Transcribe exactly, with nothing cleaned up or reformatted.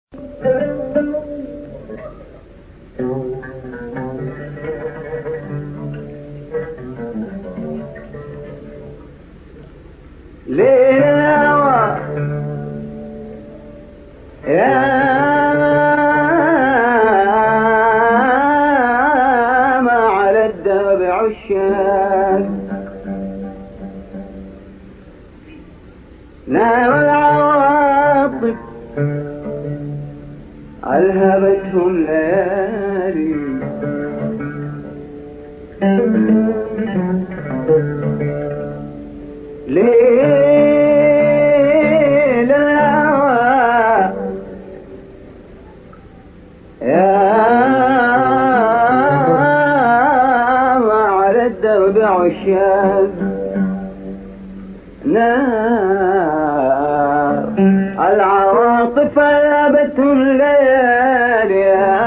ليل الهوى يا ما على الدرب عشاق نار العواطف ألهبتهم ليالي ليل الهوى يا ما على الدرب عشاق نار العواطف ألهبتهم ليالي